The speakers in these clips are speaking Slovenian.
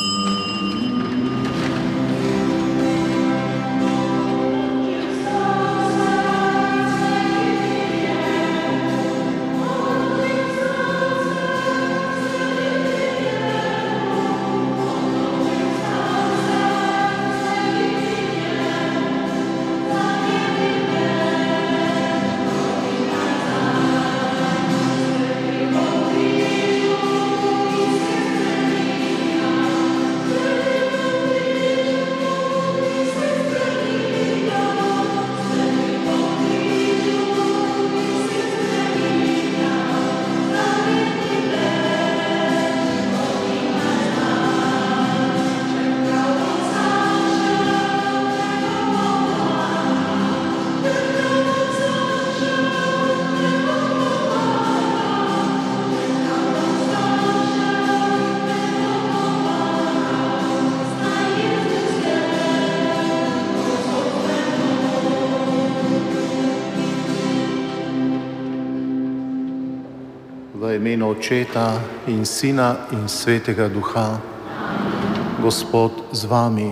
V imenu Očeta in Sina in Svetega Duha. Gospod z vami.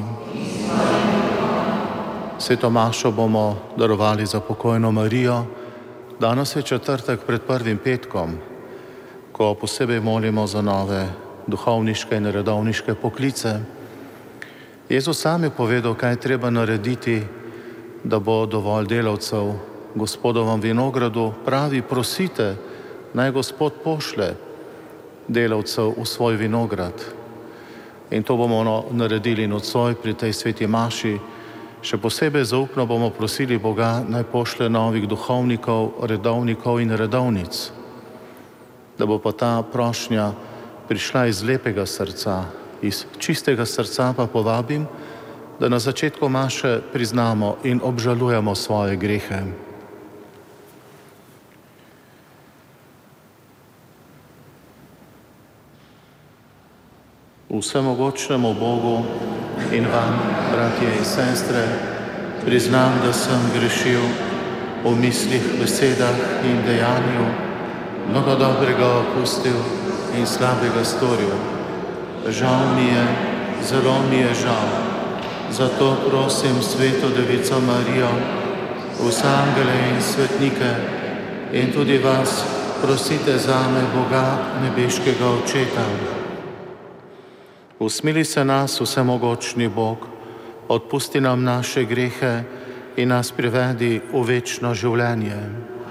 Sveto mašo bomo darovali za pokojno Marijo. Danes je četrtek pred prvim petkom, ko posebej molimo za nove duhovniške in redovniške poklice. Jezus sam je povedal, kaj je treba narediti, da bo dovolj delavcev. Gospodovem vinogradu pravi, prosite, naj Gospod pošlje delavcev v svoj vinograd. In to bomo naredili nocoj pri tej sveti maši. Še posebej zaupno bomo prosili Boga, naj pošlje novih duhovnikov, redovnikov in redovnic. Da bo pa ta prošnja prišla iz lepega srca, iz čistega srca pa povabim, da na začetku maše priznamo in obžalujemo svoje grehe. Vsemogočnemu Bogu in vam, bratje in sestre, priznam, da sem grešil v mislih, besedah in dejanju, mnogo dobrega opustil in slabega storil. Žal mi je, zelo mi je žal. Zato prosim Sveto Devico Marijo, vse angele in svetnike in tudi vas, prosite zame Boga, nebeškega Očeta. Usmili se nas, vsemogočni Bog, odpusti nam naše grehe in nas privedi v večno življenje.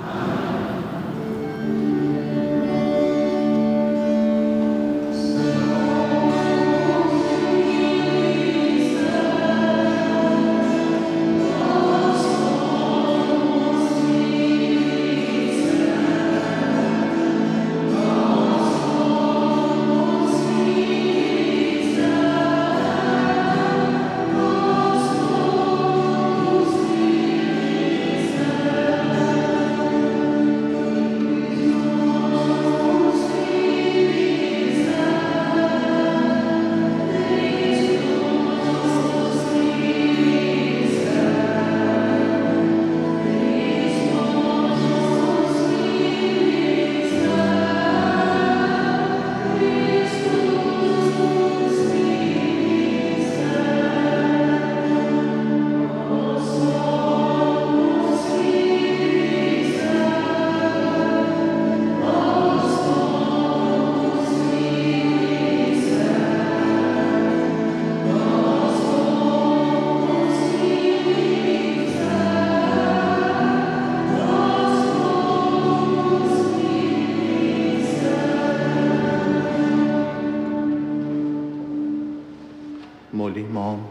Molimo.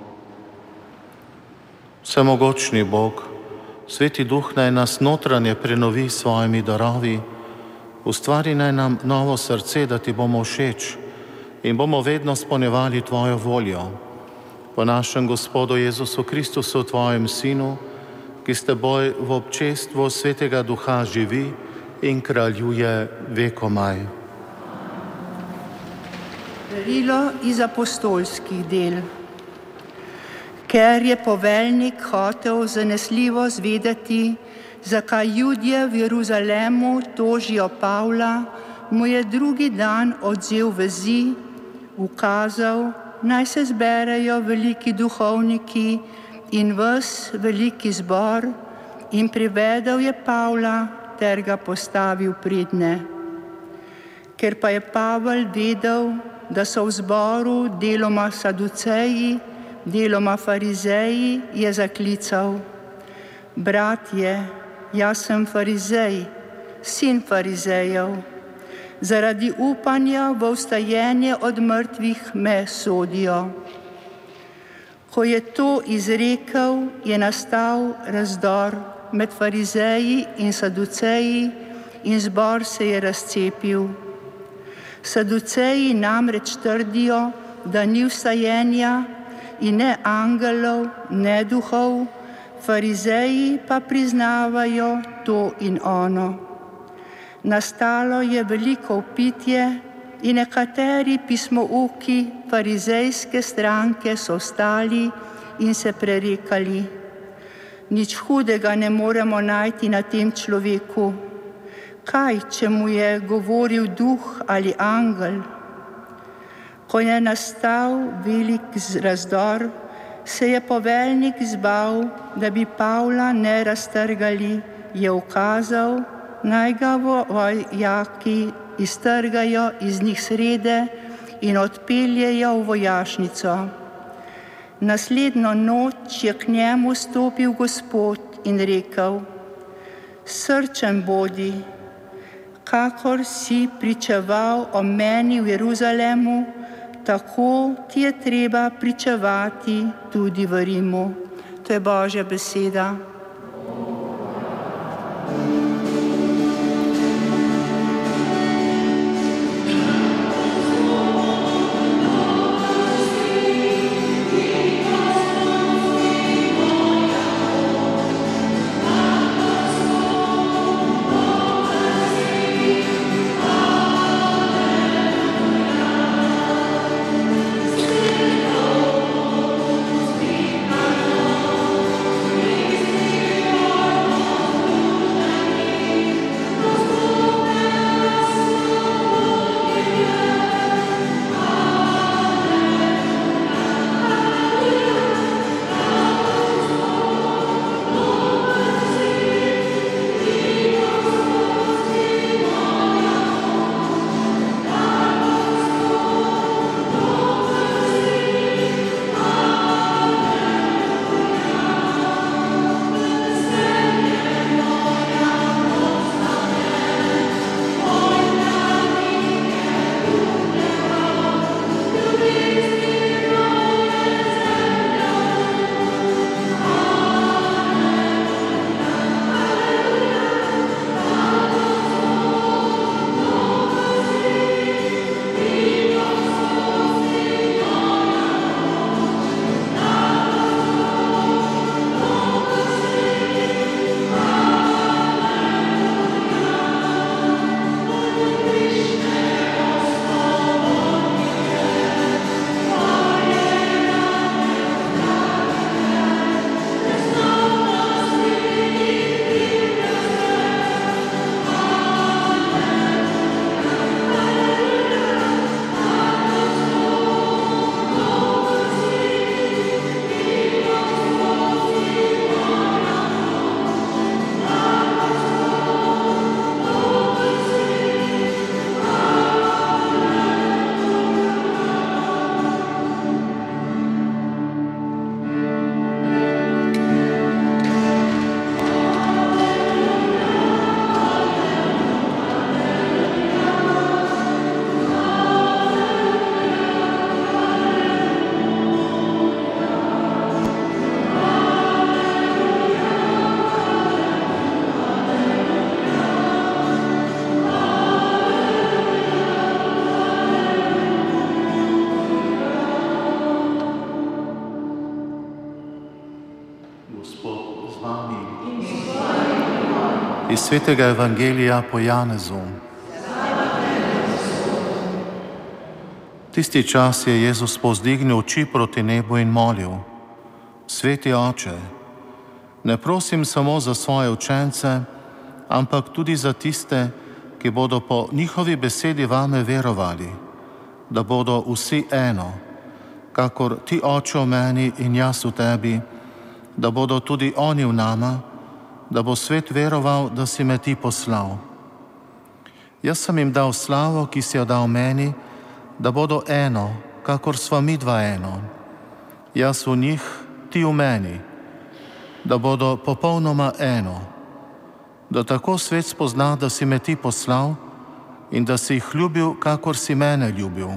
Vsemogočni Bog, Sveti Duh naj nas notranje prenovi s svojimi darovi, ustvari naj nam novo srce, da ti bomo všeč in bomo vedno izpolnjevali tvojo voljo. Po našem Gospodu Jezusu Kristusu, tvojem Sinu, ki s teboj v občestvu Svetega Duha živi in kraljuje vekomaj. Darilo iz apostolskih del. Ker je poveljnik hotel zanesljivo zvedeti, zakaj Judje v Jeruzalemu tožijo Pavla, mu je drugi dan odvzel vezi, ukazal, naj se zberejo veliki duhovniki in ves veliki zbor, in privedel je Pavla ter ga postavil predne. Ker pa je Pavel vedel, da so v zboru deloma saduceji, deloma farizeji, je zaklical: Bratje, jaz sem farizej, sin farizejev. Zaradi upanja v vstajenje od mrtvih me sodijo. Ko je to izrekel, je nastal razdor med farizeji in saduceji in zbor se je razcepil. Saduceji namreč trdijo, da ni vstajenja in ne angelov, ne duhov, farizeji pa priznavajo to in ono. Nastalo je veliko vpitje in nekateri pismouki farizejske stranke so stali in se prerekali: Nič hudega ne moremo najti na tem človeku. Kaj, če mu je govoril duh ali angel? Ko je nastal velik razdor, se je poveljnik zbal, da bi Pavla ne raztrgali, je ukazal, naj ga vojaki iztrgajo iz njih srede in odpeljejo v vojašnico. Naslednjo noč je k njemu stopil Gospod in rekel: Srčen bodi, kakor si pričeval o meni v Jeruzalemu, tako ti je treba pričevati tudi v Rimu. To je Božja beseda. Iz svetega evangelija po Janezu. Tisti čas je Jezus povzdignil oči proti nebu in molil: Sveti Oče, ne prosim samo za svoje učence, ampak tudi za tiste, ki bodo po njihovi besedi vame verovali, da bodo vsi eno, kakor ti, Oče, v meni in jaz v tebi, da bodo tudi oni v nama, da bo svet veroval, da si me ti poslal. Jaz sem jim dal slavo, ki si jo dal meni, da bodo eno, kakor sva mi dva eno. Jaz v njih, ti v meni, da bodo popolnoma eno, da tako svet spozna, da si me ti poslal in da si jih ljubil, kakor si mene ljubil.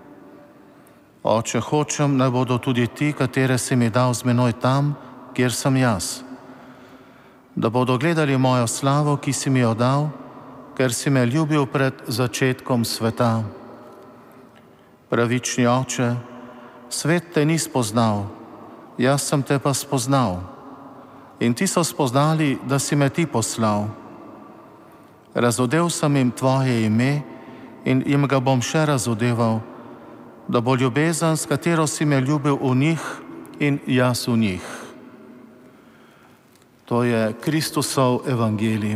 Oče, hočem, naj bodo tudi ti, katere si mi dal z menoj tam, kjer sem jaz, da bodo gledali mojo slavo, ki si mi jo dal, ker si me ljubil pred začetkom sveta. Pravični Oče, svet te ni spoznal, jaz sem te pa spoznal. In ti so spoznali, da si me ti poslal. Razodel sem jim tvoje ime in jim ga bom še razodeval, da bo ljubezen, s katero si me ljubil, v njih in jaz v njih. To je Kristusov evangelij.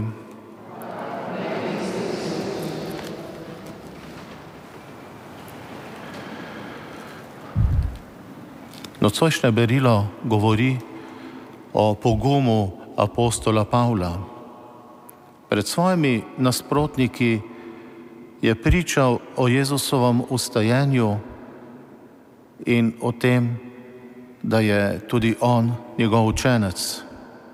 Nocojšnje berilo govori o pogumu apostola Pavla. Pred svojimi nasprotniki je pričal o Jezusovem ustajenju in o tem, da je tudi on njegov učenec.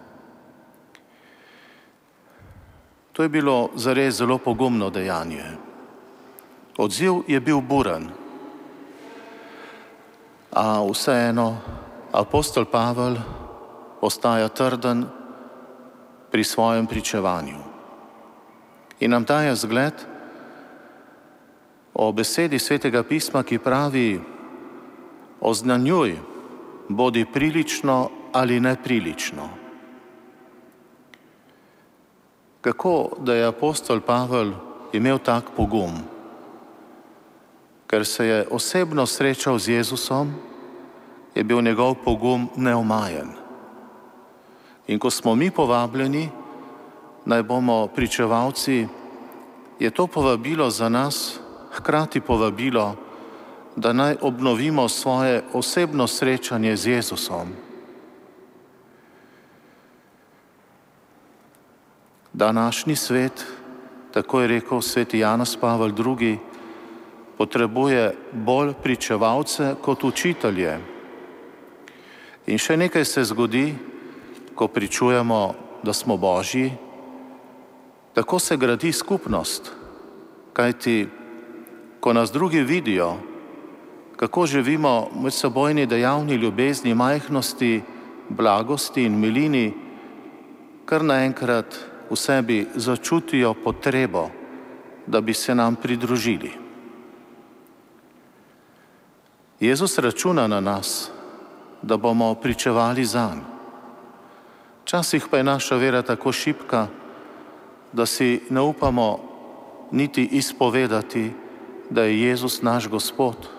To je bilo zares zelo pogumno dejanje. Odziv je bil buren, a vseeno apostol Pavel ostaja trden pri svojem pričevanju in nam daje zgled o besedi Svetega pisma, ki pravi: oznanjuj, bodi prilično ali neprilično. Kako da je apostol Pavel imel tak pogum? Ker se je osebno srečal z Jezusom, je bil njegov pogum neomajen. In ko smo mi povabljeni, naj bomo pričevalci, je to povabilo za nas hkrati povabilo, da naj obnovimo svoje osebno srečanje z Jezusom. Današnji svet, tako je rekel sveti Janez Pavel II., potrebuje bolj pričevalce kot učitelje. In še nekaj se zgodi, ko pričujemo, da smo Božji, tako se gradi skupnost, kajti ko nas drugi vidijo, kako živimo medsebojni dejavni ljubezni, majhnosti, blagosti in milini, kar naenkrat v sebi začutijo potrebo, da bi se nam pridružili. Jezus računa na nas, da bomo pričevali zanj. Včasih pa je naša vera tako šibka, da si ne upamo niti izpovedati, da je Jezus naš Gospod.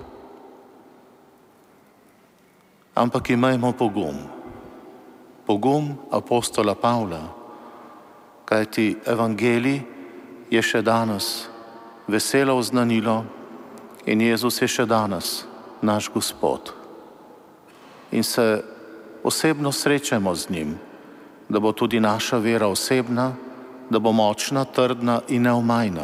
Ampak imajmo pogum. Pogum apostola Pavla, kajti evangelij je še danes veselo oznanilo in Jezus je še danes naš Gospod. In se osebno srečamo z njim, da bo tudi naša vera osebna, da bo močna, trdna in neomajna.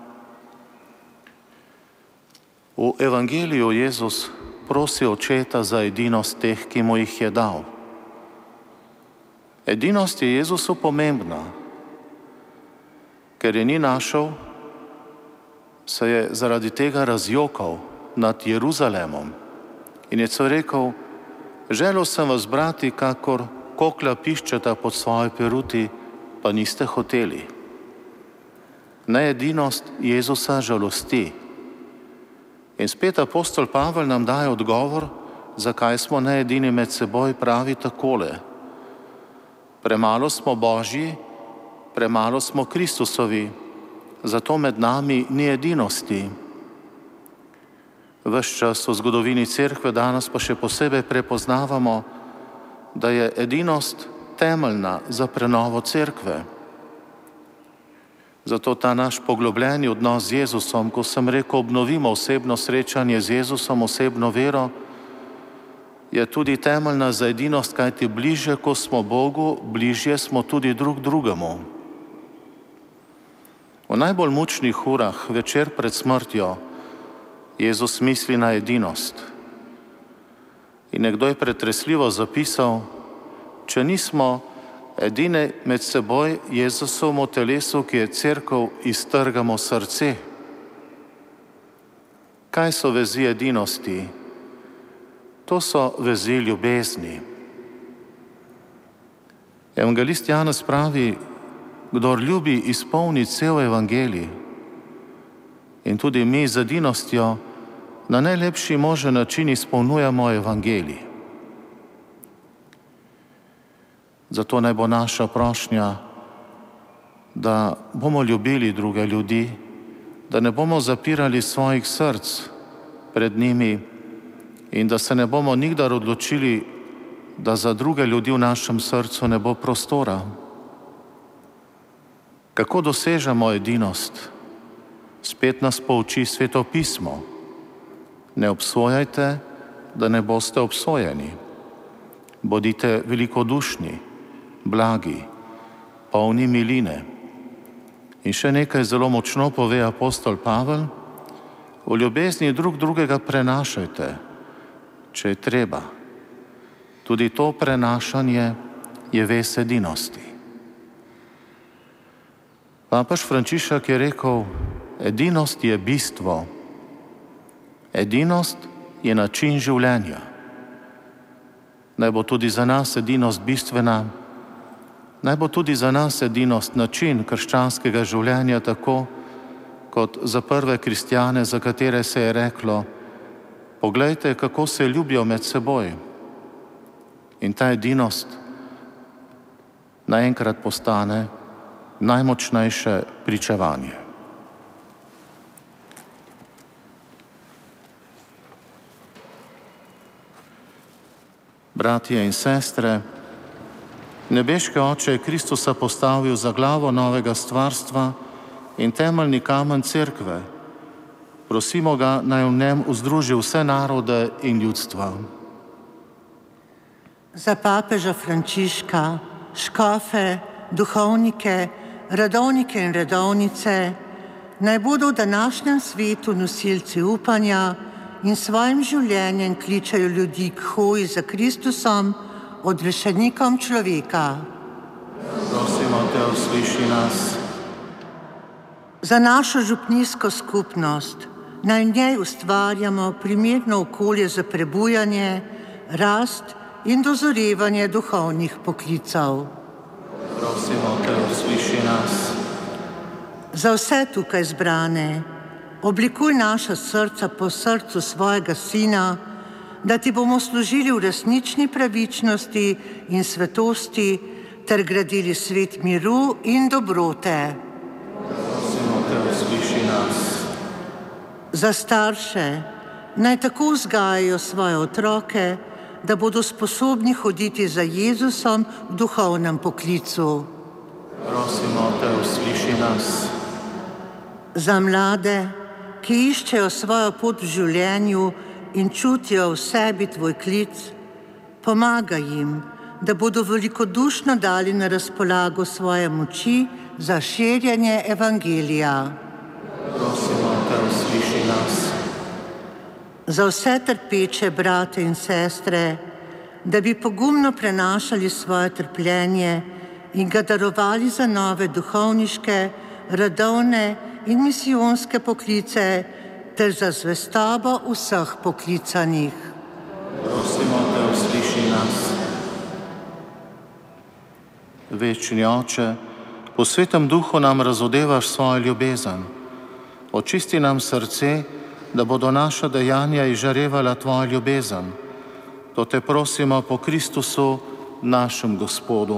V evangeliju Jezus prosi Očeta za edinost teh, ki mu jih je dal. Edinost je Jezusu pomembna. Ker je ni našel, se je zaradi tega razjokal nad Jeruzalemom in je celo rekel: želel sem vas brati, kakor kokla piščeta pod svoje peruti, pa niste hoteli. Needinost Jezusa žalosti. In spet apostol Pavel nam daje odgovor, zakaj smo needini med seboj, pravi takole: premalo smo Božji, premalo smo Kristusovi, zato med nami ni edinosti. Ves čas v zgodovini Cerkve danes pa še posebej prepoznavamo, da je edinost temeljna za prenovo Cerkve. Zato ta naš poglobljeni odnos z Jezusom, ko sem rekel, obnovimo osebno srečanje z Jezusom, osebno vero, je tudi temeljna za edinost, kajti bližje, ko smo Bogu, bližje smo tudi drug drugemu. V najbolj mučnih urah, večer pred smrtjo, Jezus misli na edinost. In nekdo je pretresljivo zapisal, če nismo edine med seboj Jezusovemu telesu, ki je cerkev, iztrgamo srce. Kaj so vezi edinosti? To so vezi ljubezni. Evangelist Janez pravi, kdor ljubi, izpolni cel evangelij. In tudi mi z edinostjo na najlepši možen način izpolnjujemo evangelij. Zato naj bo naša prošnja, da bomo ljubili druge ljudi, da ne bomo zapirali svojih src pred njimi in da se ne bomo nikdar odločili, da za druge ljudi v našem srcu ne bo prostora. Kako dosežemo edinost? Spet nas pouči Sveto pismo. Ne obsojajte, da ne boste obsojeni. Bodite velikodušni, blagi, polni miline. In še nekaj zelo močno pove apostol Pavel, v ljubezni drug drugega prenašajte, če je treba. Tudi to prenašanje je vez edinosti. Papež Frančišek je rekel, edinost je bistvo. Edinost je način življenja. Naj bo tudi za nas edinost bistvena, naj bo tudi za nas edinost način krščanskega življenja, tako kot za prve kristjane, za katere se je reklo, poglejte, kako se ljubijo med seboj. In ta edinost naenkrat postane najmočnejše pričevanje. Bratje in sestre, nebeški Oče je Kristusa postavil za glavo novega stvarstva in temeljni kamen cerkve. Prosimo ga, naj v njem vzdruži vse narode in ljudstva. Za papeža Frančiška, škofe, duhovnike, redovnike in redovnice, naj bodo v današnjem svetu nosilci upanja in svojim življenjem kličajo ljudi k hoji za Kristusom, odrešenikom človeka. Prosimo te, usliši nas. Za našo župnijsko skupnost naj v njej ustvarjamo primerno okolje za prebujanje, rast in dozorevanje duhovnih poklicev. Prosimo te, usliši nas. Za vse tukaj zbrane, oblikuj naša srca po srcu svojega Sina, da ti bomo služili v resnični pravičnosti in svetosti ter gradili svet miru in dobrote. Prosimo te, usliši nas. Za starše naj tako vzgajajo svoje otroke, da bodo sposobni hoditi za Jezusom v duhovnem poklicu. Prosimo te, usliši nas. Za mlade, ki iščejo svojo pot v življenju in čutijo v sebi tvoj klic, pomagaj jim, da bodo velikodušno dali na razpolago svoje moči za širjenje evangelija. Prosimo te, usliši nas. Za vse trpeče brate in sestre, da bi pogumno prenašali svoje trpljenje in ga darovali za nove duhovniške, redovne in misijonske poklice ter za zvestobo vseh poklicanih. Prosimo te, usliši nas. Večni Oče, po Svetem Duhu nam razodevaš svojo ljubezen. Očisti nam srce, da bodo naša dejanja izžarevala tvojo ljubezen. To te prosimo po Kristusu, našem Gospodu.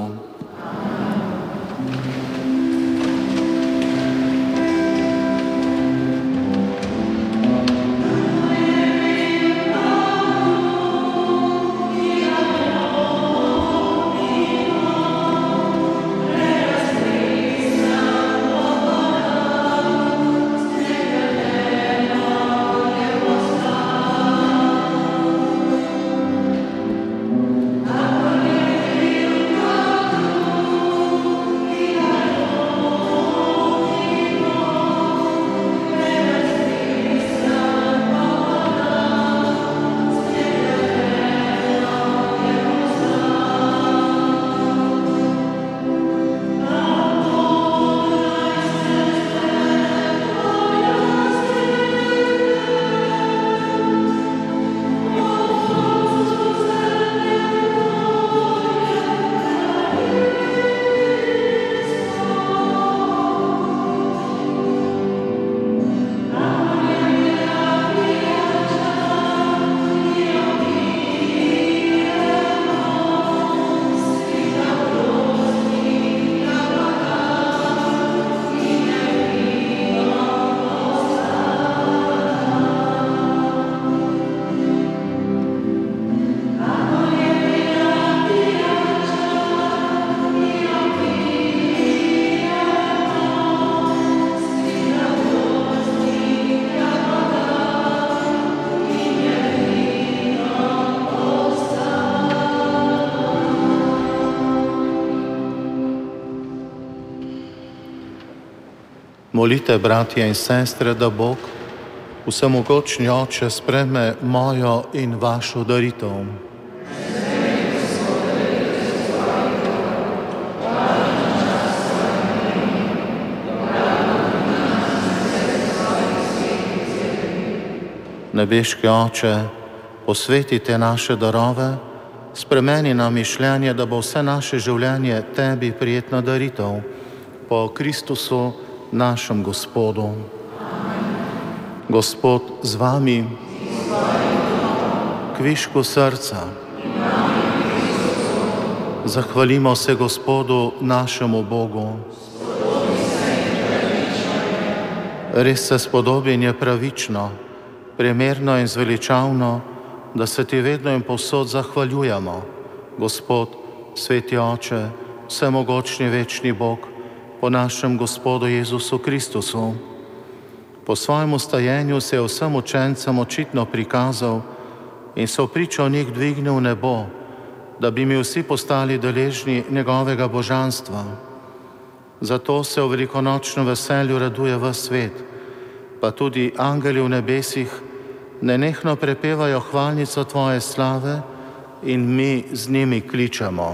Molite, bratje in sestre, da Bog, vsemogočni Oče, sprejme mojo in vašo daritev. Nebeški Oče, posvetite naše darove, spremeni nam mišljenje, da bo vse naše življenje tebi prijetna daritev, po Kristusu, našem Gospodu. Amen. Gospod z vami, kvišku srca, zahvalimo se Gospodu, našemu Bogu. Res se spodobi je pravično, primerno in zveličavno, da se ti vedno in povsod zahvaljujemo, Gospod, sveti Oče, vsemogočni večni Bog, po našem Gospodu Jezusu Kristusu. Po svojem ustajenju se je vsem učencem očitno prikazal in se v pričo njih dvignil v nebo, da bi mi vsi postali deležni njegovega božanstva. Zato se v velikonočnem veselju raduje ves svet, pa tudi angeli v nebesih nenehno prepevajo hvalnico tvoje slave in mi z njimi kličemo.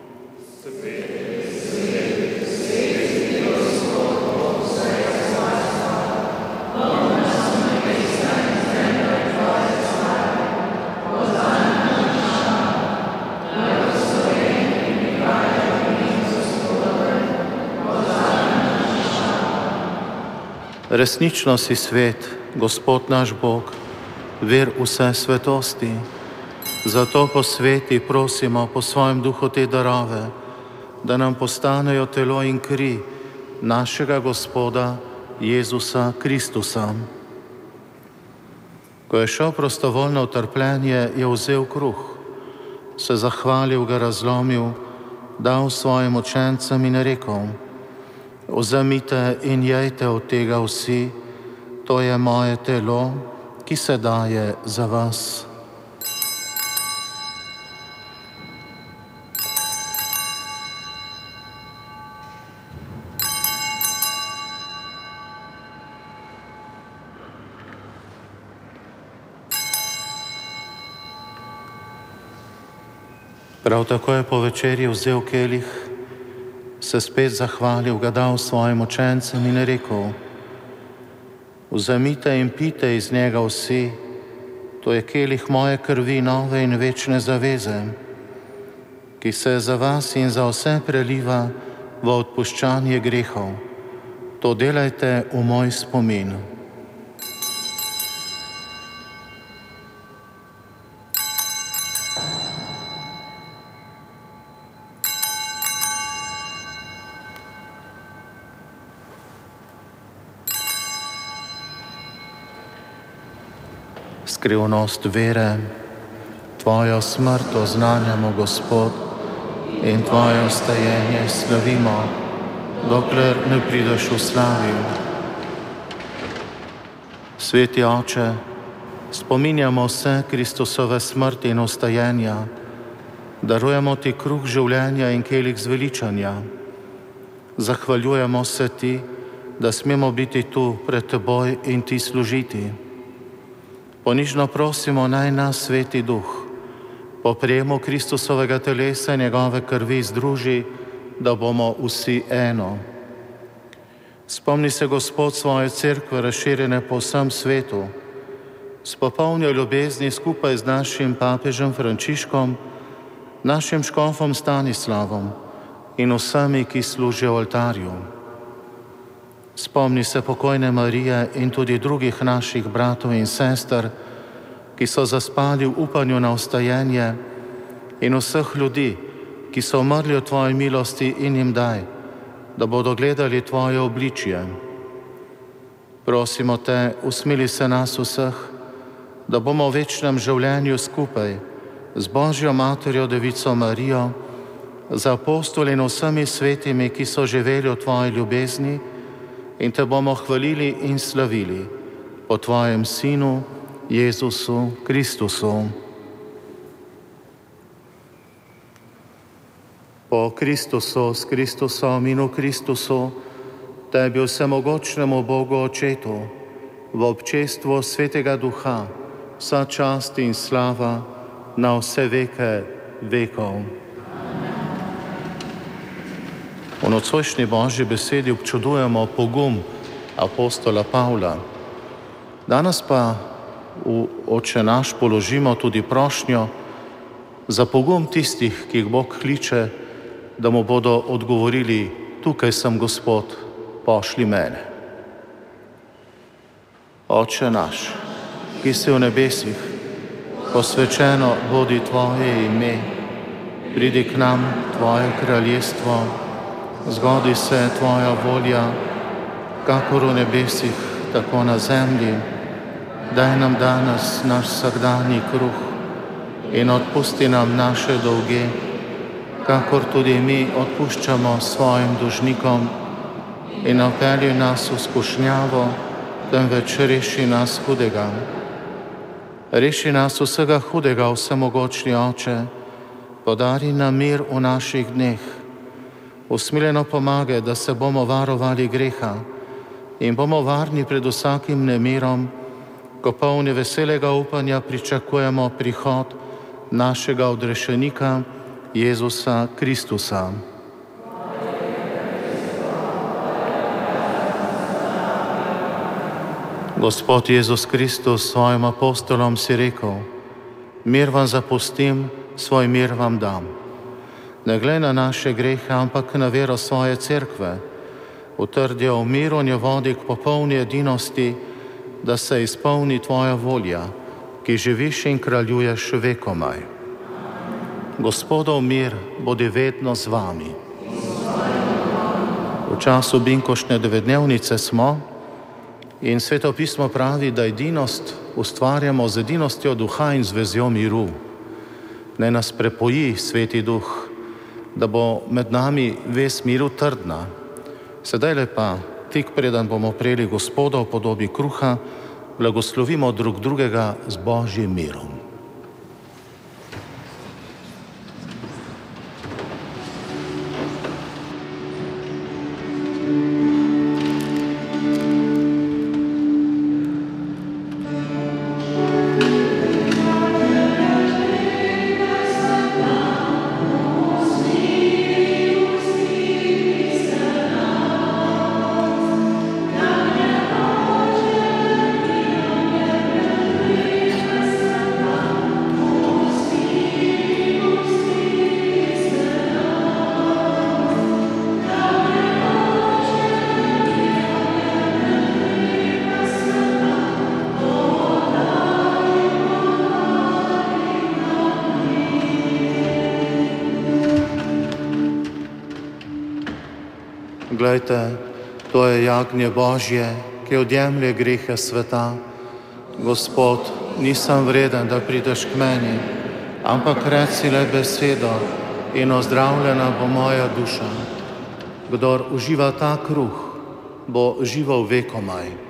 Resnično si svet, Gospod naš Bog, vir vse svetosti. Zato posveti, prosimo, po svojem duhu te darove, da nam postanejo telo in kri našega Gospoda Jezusa Kristusa. Ko je šel prostovoljno v trpljenje, je vzel kruh, se zahvalil, ga razlomil, dal svojim učencem in rekel: Vzemite in jejte od tega vsi, to je moje telo, ki se daje za vas. Prav tako je po večerji vzel kelih, se spet zahvalil, ga dal svojim učencem in rekel: Vzemite in pite iz njega vsi, to je kelih moje krvi, nove in večne zaveze, ki se za vas in za vse preliva v odpuščanje grehov. To delajte v moj spomin. Skrivnost vere, tvojo smrt oznanjamo, Gospod, in tvoje vstajenje slavimo, dokler ne prideš v slavi. Sveti Oče, spominjamo se Kristusove smrti in vstajenja, darujemo ti kruh življenja in kelih zveličanja. Zahvaljujemo se ti, da smemo biti tu pred teboj in ti služiti. Ponižno prosimo, naj nas Sveti Duh po prejemu Kristusovega telesa in njegove krvi združi, da bomo vsi eno. Spomni se, Gospod, svoje cerkve razširjene po vsem svetu, s popolno ljubezni skupaj z našim papežem Frančiškom, našim škofom Stanislavom in vsemi, ki služijo oltarju. Spomni se pokojne Marije in tudi drugih naših bratov in sester, ki so zaspali v upanju na vstajenje, in vseh ljudi, ki so umrli v tvoji milosti, in jim daj, da bodo gledali tvoje obličje. Prosimo te, usmili se nas vseh, da bomo v večnem življenju skupaj z Božjo Materjo Devico Marijo, z apostoli in vsemi svetimi, ki so živeli v tvoji ljubezni, in te bomo hvalili in slavili po tvojem Sinu, Jezusu Kristusu. Po Kristusu, s Kristusom in v Kristusu, Tebi vsemogočnemu Bogu Očetu, v občestvu Svetega Duha, vsa čast in slava na vse veke vekov. V nocojšnji Božji besedi občudujemo pogum apostola Pavla. Danes pa v Oče naš položimo tudi prošnjo za pogum tistih, ki jih Bog kliče, da mu bodo odgovorili: tukaj sem, Gospod, pošli mene. Oče naš, ki si v nebesih, posvečeno bodi Tvoje ime, pridi k nam Tvoje kraljestvo, zgodi se Tvoja volja, kakor v nebesih, tako na zemlji. Daj nam danes naš vsakdanji kruh in odpusti nam naše dolge, kakor tudi mi odpuščamo svojim dolžnikom, in ne vpelji nas v skušnjavo, temveč reši nas hudega. Reši nas vsega hudega, vsemogočni Oče, podari nam mir v naših dneh. Usmiljeno pomagaj, da se bomo varovali greha in bomo varni pred vsakim nemirom, ko polni veselega upanja pričakujemo prihod našega odrešenika, Jezusa Kristusa. Gospod Jezus Kristus, svojim apostolom si rekel: mir vam zapustim, svoj mir vam dam. Ne glej na naše grehe, ampak na vero svoje cerkve. Utrdi v miru njo vodi k popolni edinosti, da se izpolni Tvoja volja, ki živiš in kraljuješ vekomaj. Gospodov mir bodi vedno z vami. V času binkoštne devetdnevnice smo in Sveto pismo pravi, da edinost ustvarjamo z edinostjo duha in z vezjo miru. Naj nas prepoji Sveti Duh, da bo med nami vez miru trdna. Sedaj lepa, tik preden bomo prejeli Gospoda v podobi kruha, blagoslovimo drug drugega z Božjim mirom. Glejte, to je jagnje Božje, ki odjemlje grehe sveta. Gospod, nisem vreden, da prideš k meni, ampak reci le besedo in ozdravljena bo moja duša. Kdor uživa ta kruh, bo živel vekomaj.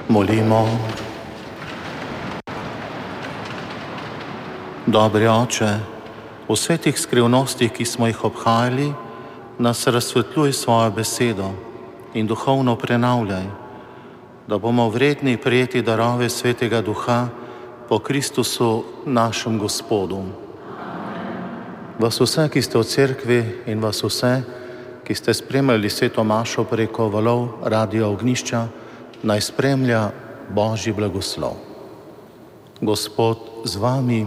Molimo. Dobri Oče, v svetih skrivnostih, ki smo jih obhajali, nas razsvetljuj svojo besedo in duhovno prenavljaj, da bomo vredni prejeti darove Svetega Duha po Kristusu našem Gospodu. Vas vse, ki ste v cerkvi, in vas vse, ki ste spremljali sveto mašo preko valov Radia Ognjišča, naj spremlja Božji blagoslov. Gospod z vami.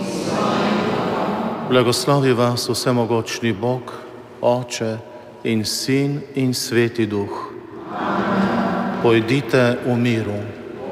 Blagoslovi vas vsemogočni Bog, Oče in Sin in Sveti Duh. Pojdite v miru.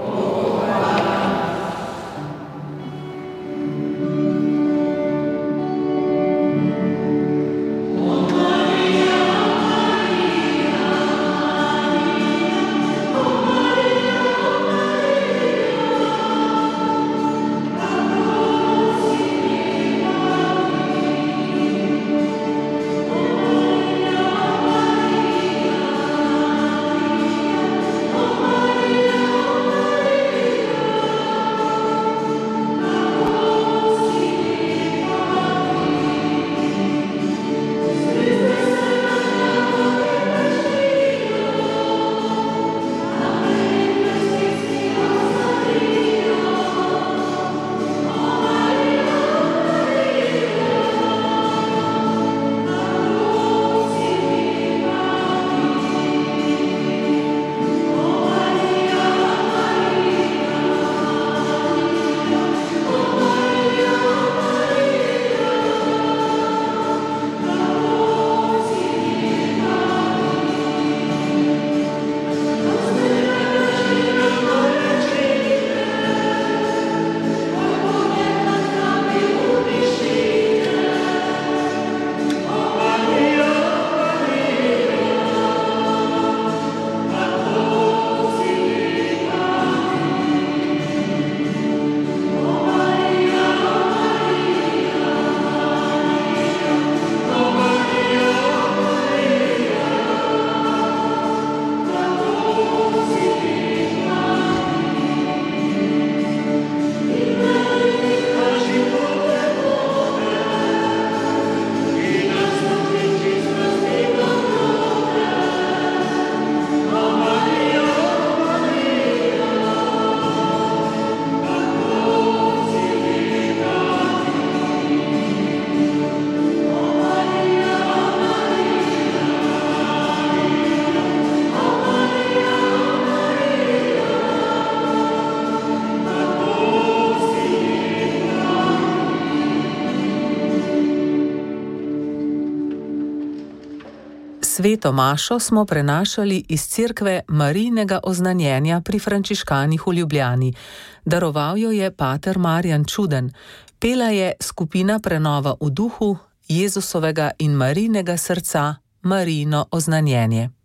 Sveto mašo smo prenašali iz cerkve Marijinega oznanjenja pri frančiškanih v Ljubljani. Daroval jo je pater Marjan Čuden. Pela je skupina Prenova v duhu Jezusovega in Marijinega srca Marijino oznanjenje.